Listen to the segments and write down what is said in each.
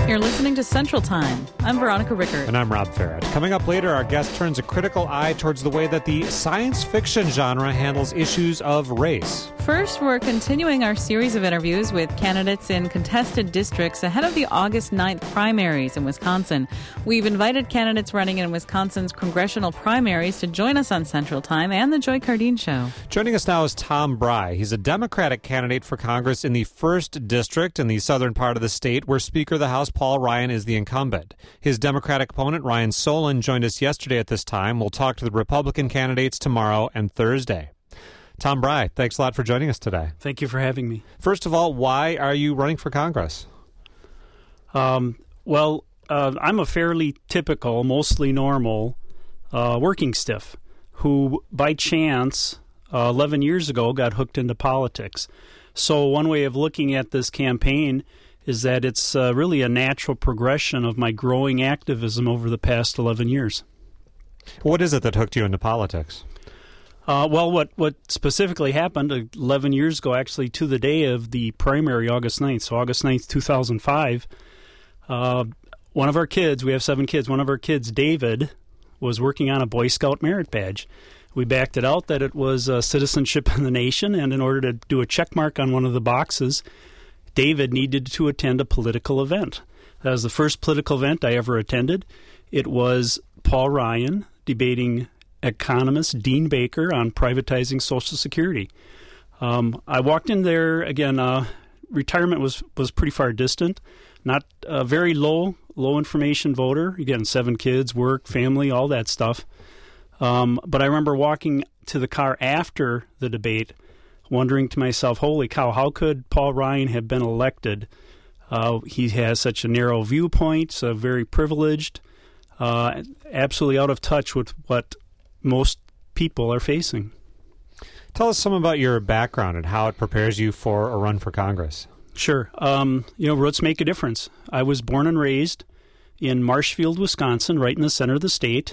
You're listening to Central Time. I'm Veronica Rickert. And I'm Rob Farrett. Coming up later, our guest turns a critical eye towards the way that the science fiction genre handles issues of race. First, we're continuing our series of interviews with candidates in contested districts ahead of the August 9th primaries in Wisconsin. We've invited candidates running in Wisconsin's congressional primaries to join us on Central Time and the Joy Cardine Show. Joining us now is Tom Bry. He's a Democratic candidate for Congress in the 1st District in the southern part of the state, where Speaker of the House Paul Ryan is the incumbent. His Democratic opponent, Ryan Solon, joined us yesterday at this time. We'll talk to the Republican candidates tomorrow and Thursday. Tom Bry, thanks a lot for joining us today. Thank you for having me. First of all, why are you running for Congress? I'm a fairly typical, mostly normal working stiff who, by chance, 11 years ago, got hooked into politics. So one way of looking at this campaign is that it's really a natural progression of my growing activism over the past 11 years. What is it that hooked you into politics? What specifically happened 11 years ago, actually, to the day of the primary, August 9th. So August 9th, 2005, one of our kids, we have 7 kids, one of our kids, David, was working on a Boy Scout merit badge. We backed it out that it was citizenship in the nation, and in order to do a check mark on one of the boxes, David needed to attend a political event. That was the first political event I ever attended. It was Paul Ryan debating economist Dean Baker on privatizing Social Security. I walked in there, again, retirement was pretty far distant, not a very low information voter. Again, 7 kids, work, family, all that stuff. But I remember walking to the car after the debate, wondering to myself, holy cow, how could Paul Ryan have been elected? He has such a narrow viewpoint, so very privileged, absolutely out of touch with what most people are facing. Tell us some about your background and how it prepares you for a run for Congress. Sure. Roots make a difference. I was born and raised in Marshfield, Wisconsin, right in the center of the state.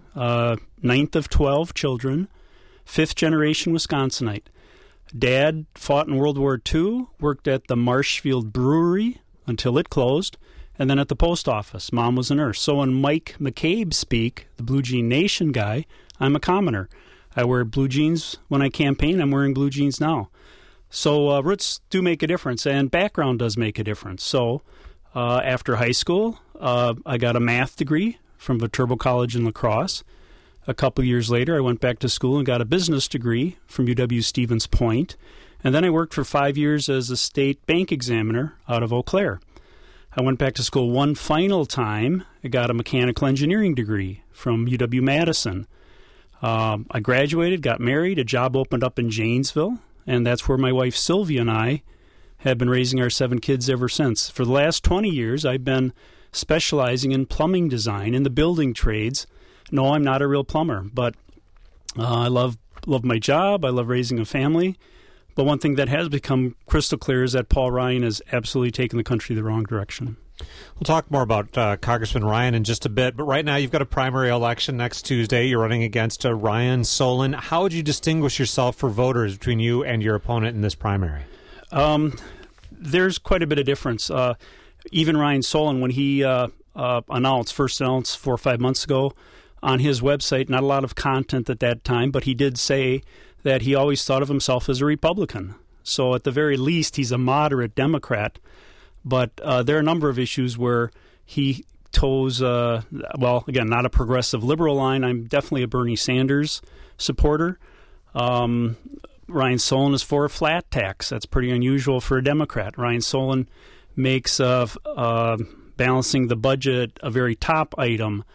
9th of 12 children, 5th generation Wisconsinite. Dad fought in World War II, worked at the Marshfield Brewery until it closed, and then at the post office. Mom was a nurse. So when Mike McCabe speak, the Blue Jean Nation guy, I'm a commoner. I wear blue jeans when I campaign. I'm wearing blue jeans now. So roots do make a difference, and background does make a difference. So after high school, I got a math degree from Viterbo College in La Crosse. A couple years later, I went back to school and got a business degree from UW-Stevens Point. And then I worked for 5 years as a state bank examiner out of Eau Claire. I went back to school one final time. I got a mechanical engineering degree from UW-Madison. I graduated, got married, a job opened up in Janesville, and that's where my wife Sylvia and I have been raising our 7 kids ever since. For the last 20 years, I've been specializing in plumbing design in the building trades. No, I'm not a real plumber, but I love my job. I love raising a family. But one thing that has become crystal clear is that Paul Ryan has absolutely taken the country the wrong direction. We'll talk more about Congressman Ryan in just a bit, but right now you've got a primary election next Tuesday. You're running against Ryan Solon. How would you distinguish yourself for voters between you and your opponent in this primary? There's quite a bit of difference. Even Ryan Solon, when he first announced 4 or 5 months ago on his website, not a lot of content at that time, but he did say that he always thought of himself as a Republican. So at the very least, he's a moderate Democrat. But there are a number of issues where he toes, again, not a progressive liberal line. I'm definitely a Bernie Sanders supporter. Ryan Solon is for a flat tax. That's pretty unusual for a Democrat. Ryan Solon makes balancing the budget a very top item.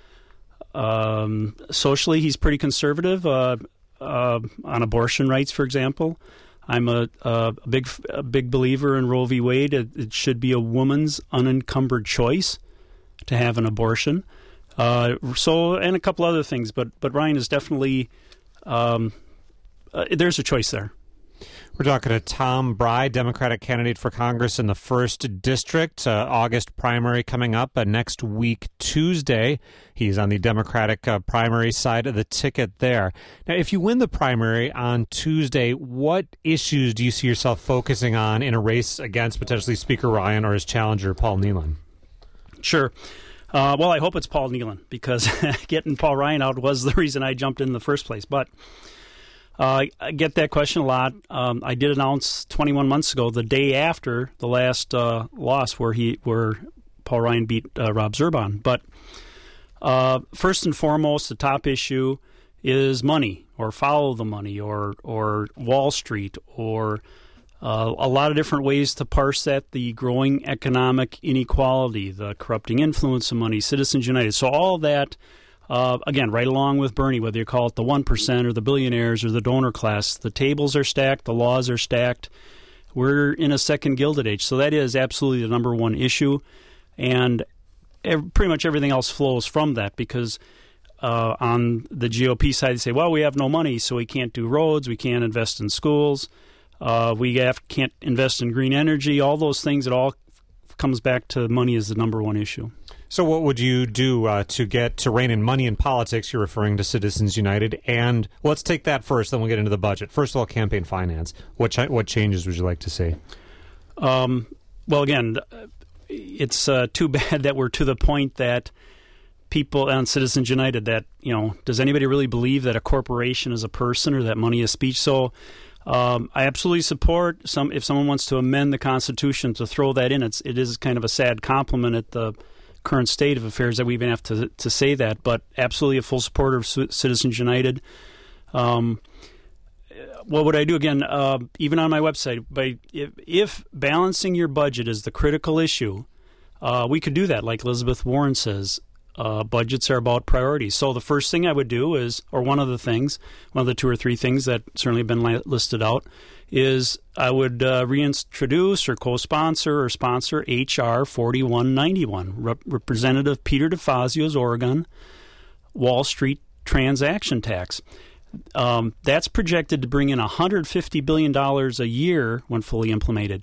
Socially, he's pretty conservative on abortion rights, for example. I'm a big believer in Roe v. Wade. It should be a woman's unencumbered choice to have an abortion. And a couple other things, but Ryan is definitely there's a choice there. We're talking to Tom Bry, Democratic candidate for Congress in the 1st District. August primary coming up next week, Tuesday. He's on the Democratic primary side of the ticket there. Now, if you win the primary on Tuesday, what issues do you see yourself focusing on in a race against potentially Speaker Ryan or his challenger, Paul Nehlen? Sure. Well, I hope it's Paul Nealon, because getting Paul Ryan out was the reason I jumped in the first place. But I get that question a lot. I did announce 21 months ago, the day after the last loss, where Paul Ryan beat Rob Zurbahn. But first and foremost, the top issue is money, or follow the money, or Wall Street, or a lot of different ways to parse that, the growing economic inequality, the corrupting influence of money, Citizens United. So all of that, again, right along with Bernie, whether you call it the 1% or the billionaires or the donor class, the tables are stacked, the laws are stacked. We're in a second Gilded Age. So that is absolutely the number one issue. And pretty much everything else flows from that, because on the GOP side, they say, well, we have no money, so we can't do roads, we can't invest in schools, we can't invest in green energy, all those things. It all comes back to money as the number one issue. So what would you do to rein in money in politics? You're referring to Citizens United. And let's take that first, then we'll get into the budget. First of all, campaign finance. What changes would you like to see? Well, again, it's too bad that we're to the point that people on Citizens United, that, does anybody really believe that a corporation is a person, or that money is speech? So I absolutely support if someone wants to amend the Constitution to throw that in. It is kind of a sad compliment at the current state of affairs that we even have to say that, but absolutely a full supporter of Citizens United. What would I do? Again, even on my website, if balancing your budget is the critical issue, we could do that, like Elizabeth Warren says. Budgets are about priorities. So the first thing I would do is, or one of the two or three things that certainly have been listed out, is I would reintroduce or co-sponsor or sponsor H.R. 4191, Representative Peter DeFazio's Oregon Wall Street transaction tax. That's projected to bring in $150 billion a year when fully implemented.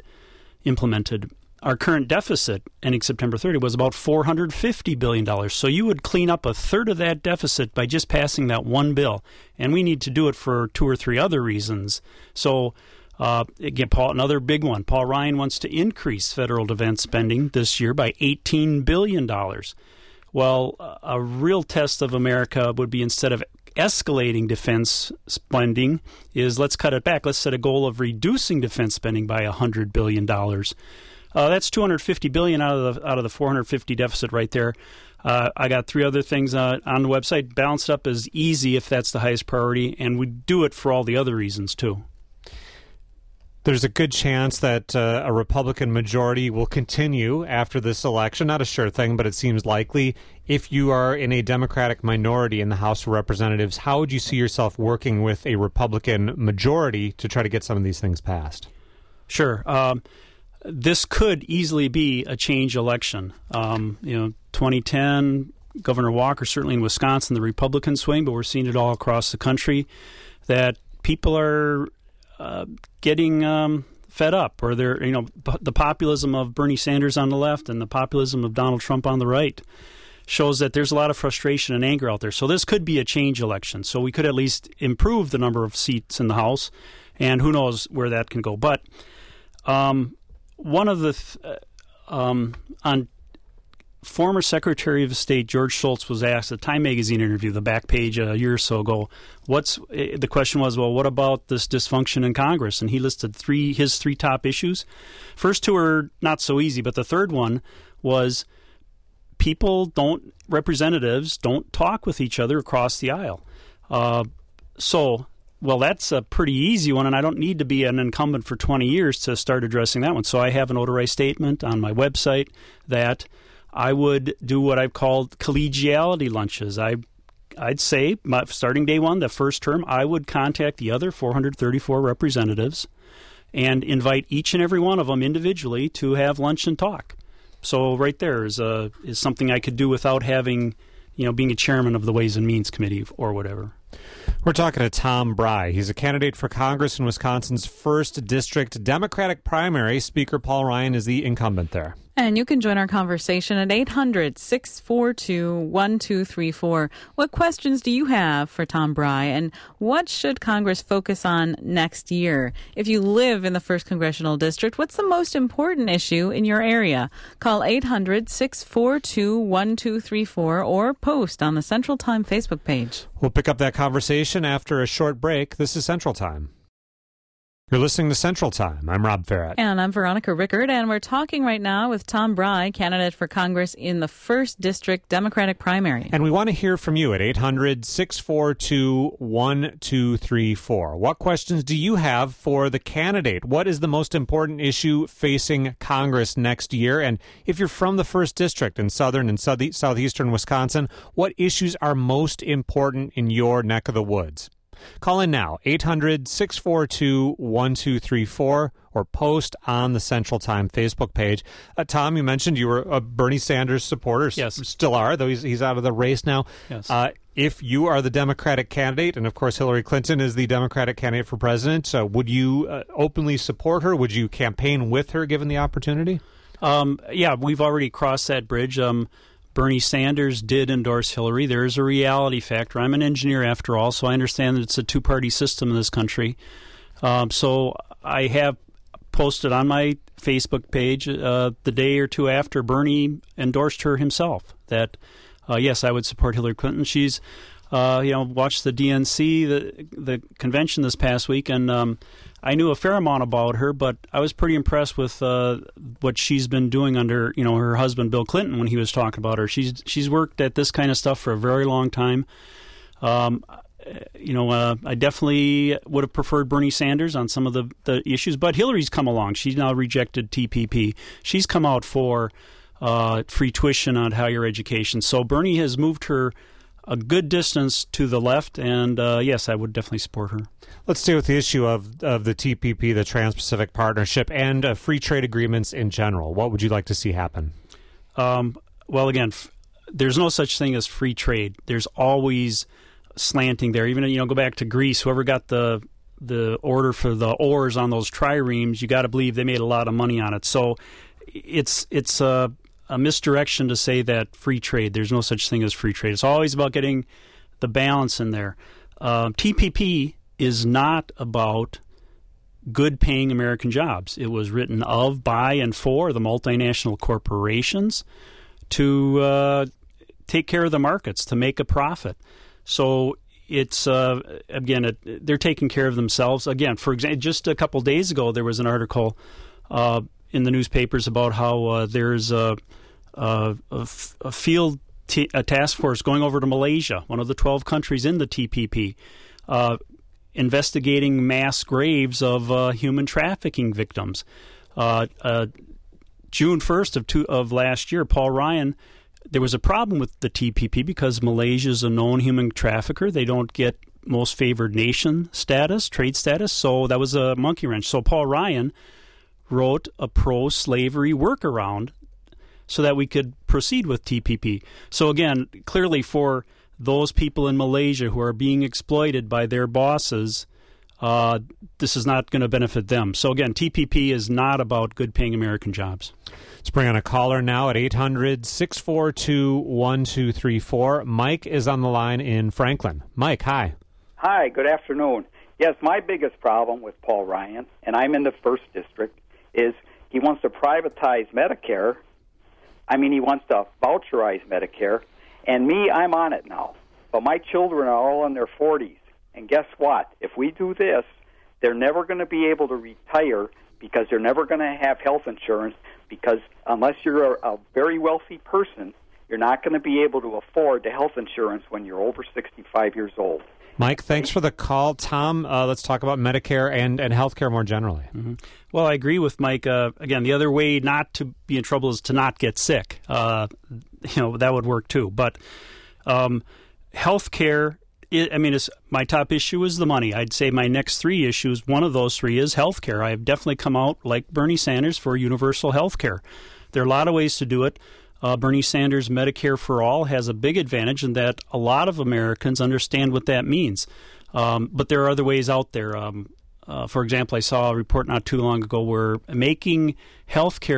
Our current deficit ending September 30 was about $450 billion. So you would clean up a third of that deficit by just passing that one bill. And we need to do it for two or three other reasons. So, again, another big one. Paul Ryan wants to increase federal defense spending this year by $18 billion. Well, a real test of America would be, instead of escalating defense spending, is let's cut it back. Let's set a goal of reducing defense spending by $100 billion. That's $250 billion out of the $450 deficit right there. I got three other things on the website. Balanced up is easy if that's the highest priority, and we do it for all the other reasons too. There's a good chance that a Republican majority will continue after this election. Not a sure thing, but it seems likely. If you are in a Democratic minority in the House of Representatives, how would you see yourself working with a Republican majority to try to get some of these things passed? Sure. This could easily be a change election. 2010, Governor Walker, certainly in Wisconsin, the Republican swing, but we're seeing it all across the country, that people are getting fed up, or they're, the populism of Bernie Sanders on the left and the populism of Donald Trump on the right shows that there's a lot of frustration and anger out there. So this could be a change election. So we could at least improve the number of seats in the House, and who knows where that can go. But one of the on former Secretary of State George Shultz was asked at a Time magazine interview, the back page a year or so ago, the question was, well, what about this dysfunction in Congress? And he listed his three top issues. First two are not so easy, but the third one was representatives don't talk with each other across the aisle. Well, that's a pretty easy one, and I don't need to be an incumbent for 20 years to start addressing that one. So I have an notarized statement on my website that I would do what I've called collegiality lunches. I'd say, starting day one, the first term, I would contact the other 434 representatives and invite each and every one of them individually to have lunch and talk. So right there is something I could do without having, being a chairman of the Ways and Means Committee or whatever. We're talking to Tom Bry. He's a candidate for Congress in Wisconsin's 1st District Democratic primary. Speaker Paul Ryan is the incumbent there. And you can join our conversation at 800-642-1234. What questions do you have for Tom Bry, and what should Congress focus on next year? If you live in the 1st Congressional District, what's the most important issue in your area? Call 800-642-1234 or post on the Central Time Facebook page. We'll pick up that conversation after a short break. This is Central Time. You're listening to Central Time. I'm Rob Farrett. And I'm Veronica Rickard, and we're talking right now with Tom Bry, candidate for Congress in the 1st District Democratic primary. And we want to hear from you at 800-642-1234. What questions do you have for the candidate? What is the most important issue facing Congress next year? And if you're from the 1st District in southern and southeastern Wisconsin, what issues are most important in your neck of the woods? Call in now, 800-642-1234, or post on the Central Time Facebook page. Tom, you mentioned you were a Bernie Sanders supporter. Yes. Still are, though he's out of the race now. Yes. If you are the Democratic candidate, and of course Hillary Clinton is the Democratic candidate for president, would you openly support her? Would you campaign with her given the opportunity? Yeah, we've already crossed that bridge. Bernie Sanders did endorse Hillary. There is a reality factor. I'm an engineer after all, so I understand that it's a two-party system in this country. So I have posted on my Facebook page the day or two after Bernie endorsed her himself that, yes, I would support Hillary Clinton. She's, watched the DNC, the convention this past week, and I knew a fair amount about her, but I was pretty impressed with what she's been doing under, her husband Bill Clinton when he was talking about her. She's worked at this kind of stuff for a very long time. I definitely would have preferred Bernie Sanders on some of the issues, but Hillary's come along. She's now rejected TPP. She's come out for free tuition on higher education. So Bernie has moved her a good distance to the left, and yes, I would definitely support her. Let's stay with the issue of the TPP, the Trans-Pacific Partnership, and free trade agreements in general. What would you like to see happen? Well, again, there's no such thing as free trade. There's always slanting there. Even, go back to Greece, whoever got the order for the oars on those triremes, you got to believe they made a lot of money on it. So it's a misdirection to say that free trade. There's no such thing as free trade. It's always about getting the balance in there. TPP is not about good-paying American jobs. It was written of, by, and for the multinational corporations to take care of the markets, to make a profit. So it's, they're taking care of themselves. Again, for example, just a couple days ago, there was an article in the newspapers about how there's a field task force going over to Malaysia, one of the 12 countries in the TPP, investigating mass graves of human trafficking victims. June 1st of last year, Paul Ryan, there was a problem with the TPP because Malaysia is a known human trafficker. They don't get most favored nation status, trade status, so that was a monkey wrench. So Paul Ryan wrote a pro-slavery workaround so that we could proceed with TPP. So again, clearly for those people in Malaysia who are being exploited by their bosses, this is not going to benefit them. So again, TPP is not about good-paying American jobs. Let's bring on a caller now at 800-642-1234. Mike is on the line in Franklin. Mike, hi. Hi, good afternoon. Yes, my biggest problem with Paul Ryan, and I'm in the 1st District, is he wants to privatize Medicare. I mean, he wants to voucherize Medicare. And me, I'm on it now. But my children are all in their 40s. And guess what? If we do this, they're never going to be able to retire because they're never going to have health insurance because unless you're a very wealthy person, you're not going to be able to afford the health insurance when you're over 65 years old. Mike, thanks for the call. Tom, let's talk about Medicare and health care more generally. Mm-hmm. Well, I agree with Mike. Again, the other way not to be in trouble is to not get sick. That would work too. But health care, my top issue is the money. I'd say my next 3 issues, one of those 3 is health care. I have definitely come out, like Bernie Sanders, for universal health care. There are a lot of ways to do it. Bernie Sanders' Medicare for All has a big advantage in that a lot of Americans understand what that means. But there are other ways out there. For example, I saw a report not too long ago where making health care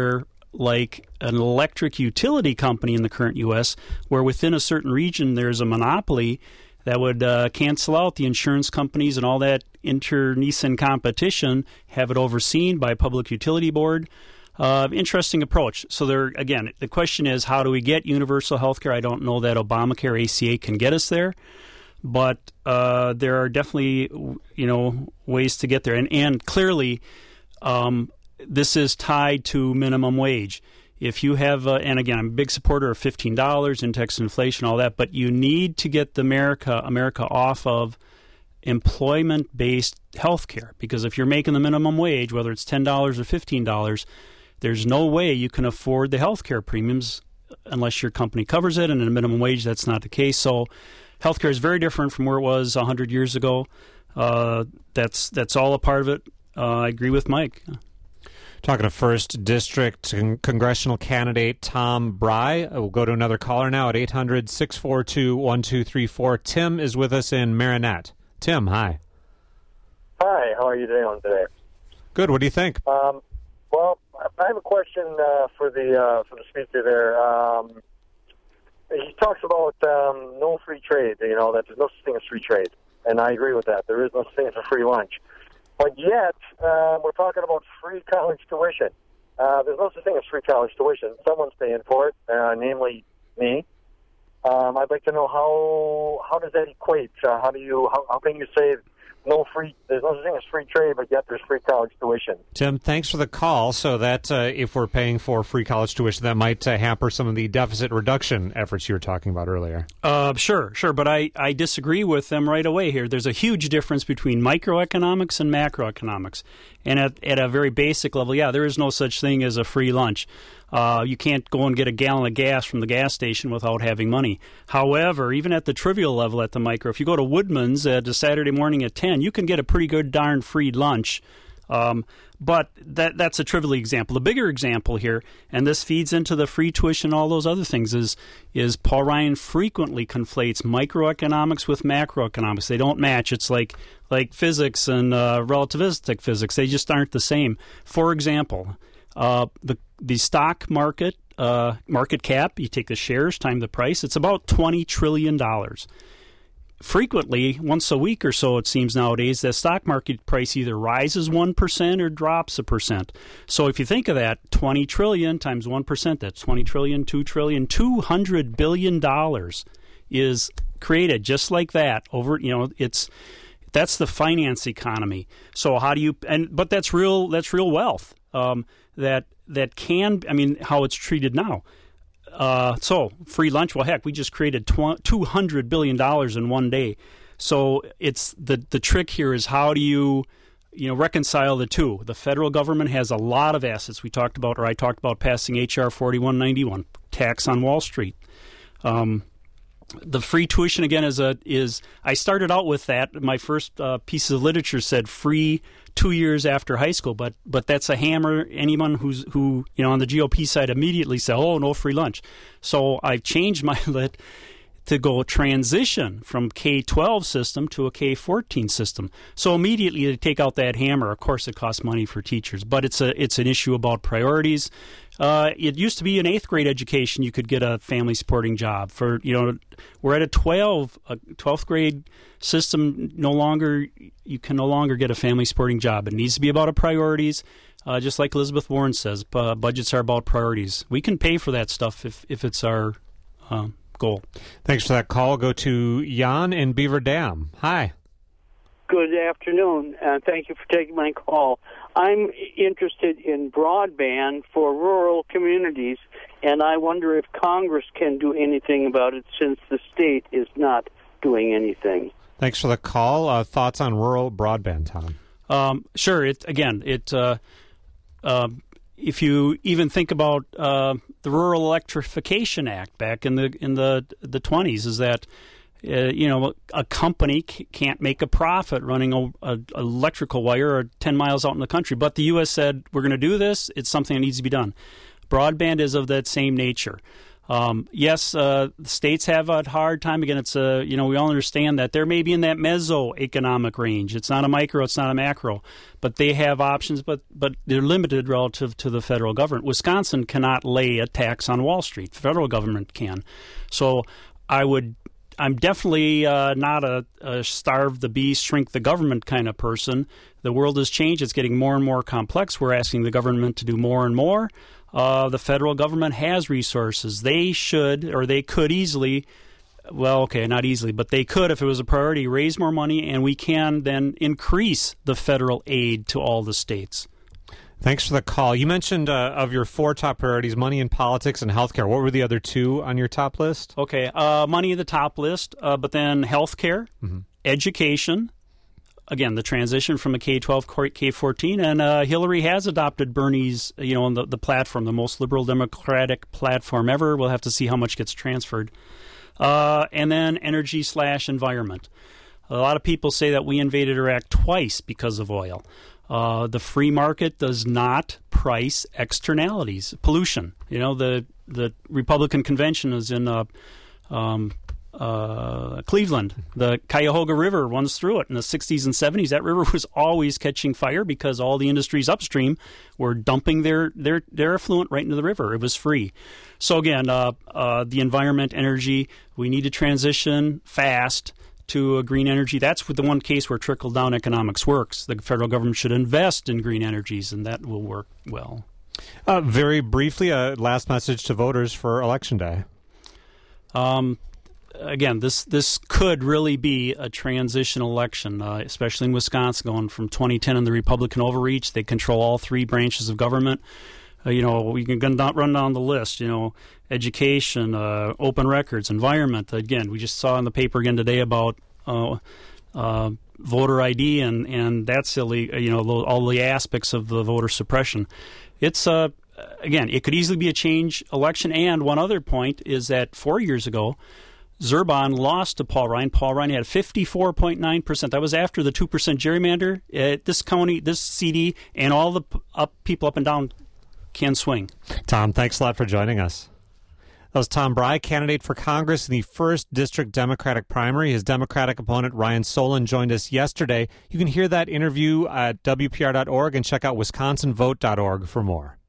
like an electric utility company in the current U.S., where within a certain region there's a monopoly that would cancel out the insurance companies and all that internecine competition, have it overseen by a public utility board. Interesting approach. So there, again, the question is, how do we get universal health care? I don't know that Obamacare ACA can get us there, but there are definitely, ways to get there. And clearly, this is tied to minimum wage. If you have, and again, I'm a big supporter of $15, index inflation, all that, but you need to get America off of employment-based health care, because if you're making the minimum wage, whether it's $10 or $15, there's no way you can afford the health care premiums unless your company covers it, and at a minimum wage, that's not the case. So health care is very different from where it was 100 years ago. That's all a part of it. I agree with Mike. Talking to 1st District Congressional candidate Tom Bry. We'll go to another caller now at 800-642-1234. Tim is with us in Marinette. Tim, hi. Hi, how are you doing today? Good. What do you think? Well, I have a question for the speaker there. He talks about no free trade, that there's no such thing as free trade. And I agree with that. There is no such thing as a free lunch. But yet, we're talking about free college tuition. There's no such thing as free college tuition. Someone's paying for it, namely me. I'd like to know how does that equate? How can you say there's no such thing as free trade, but yet there's free college tuition? Tim, thanks for the call. So that if we're paying for free college tuition, that might hamper some of the deficit reduction efforts you were talking about earlier. Sure. But I disagree with them right away here. There's a huge difference between microeconomics and macroeconomics. And at a very basic level, there is no such thing as a free lunch. You can't go and get a gallon of gas from the gas station without having money. However, even at the trivial level, at the micro, if you go to Woodman's at a Saturday morning at 10, you can get a pretty good darn free lunch. But that's a trivial example. The bigger example here, and this feeds into the free tuition and all those other things, is Paul Ryan frequently conflates microeconomics with macroeconomics. They don't match. It's like physics and relativistic physics. They just aren't the same. For example, the stock market cap, you take the shares times the price, it's about $20 trillion. Frequently, once a week or so, it seems nowadays, the stock market price either rises 1% or drops 1%. So if you think of that, 20 trillion times 1%, that's 20 trillion, 2 trillion, $200 billion is created just like that. That's the finance economy. So how do you, but that's real wealth. That can, how it's treated now. So free lunch, well, heck, we just created $200 billion in one day. So it's the trick here is how do you reconcile the two? The federal government has a lot of assets. I talked about passing H.R. 4191, tax on Wall Street. The free tuition, again, is I started out with that. My first piece of literature said free 2 years after high school, but that's a hammer. Anyone who on the GOP side immediately said, oh, no free lunch. So I've changed my lit to go transition from K-12 system to a K-14 system. So immediately they take out that hammer. Of course, it costs money for teachers, but it's an issue about priorities. It used to be an 8th grade education you could get a family supporting job. We're at a 12th grade system. You can no longer get a family supporting job. It needs to be about priorities. Just like Elizabeth Warren says, budgets are about priorities. We can pay for that stuff if it's our goal. Thanks for that call. Go to Jan in Beaver Dam. Hi. Good afternoon, and thank you for taking my call. I'm interested in broadband for rural communities, and I wonder if Congress can do anything about it since the state is not doing anything. Thanks for the call. Thoughts on rural broadband, Tom? Sure. If you even think about the Rural Electrification Act back in the 20s, is that a company can't make a profit running a electrical wire 10 miles out in the country, but the U.S. said we're going to do this. It's something that needs to be done. Broadband is of that same nature. Yes, the states have a hard time. Again, it's we all understand that they're maybe in that mesoeconomic range. It's not a micro, it's not a macro, but they have options, but they're limited relative to the federal government. Wisconsin cannot lay a tax on Wall Street. The federal government can. So I'm definitely not a starve the beast, shrink the government kind of person. The world has changed. It's getting more and more complex. We're asking the government to do more and more. The federal government has resources. They should, or they could easily, well, okay, not easily, but they could, if it was a priority, raise more money, and we can then increase the federal aid to all the states. Thanks for the call. You mentioned of your 4 top priorities, money in politics and healthcare. What were the other 2 on your top list? Okay, money in the top list, but then healthcare, education, again, the transition from a K-12 K-14, and Hillary has adopted Bernie's, on the platform, the most liberal democratic platform ever. We'll have to see how much gets transferred. And then energy/environment. A lot of people say that we invaded Iraq twice because of oil. The free market does not price externalities, pollution. The Republican convention is in Cleveland. The Cuyahoga River runs through it. In the 60s and 70s, that river was always catching fire because all the industries upstream were dumping their effluent right into the river. It was free. So again, the environment, energy, we need to transition fast to a green energy. That's the one case where trickle-down economics works. The federal government should invest in green energies, and that will work well. Very briefly, a last message to voters for Election Day. Again, this could really be a transition election, especially in Wisconsin, going from 2010 and the Republican overreach. They control all 3 branches of government. We can run down the list, education, open records, environment. Again, we just saw in the paper again today about voter ID, and that's silly, all the aspects of the voter suppression. It's, again, it could easily be a change election. And one other point is that 4 years ago, Zurbahn lost to Paul Ryan. Paul Ryan had 54.9%. That was after the 2% gerrymander. This county, this CD, and all the people up and down can swing. Tom, thanks a lot for joining us. That was Tom Bry, candidate for Congress in the 1st District Democratic primary. His Democratic opponent, Ryan Solon, joined us yesterday. You can hear that interview at WPR.org and check out WisconsinVote.org for more.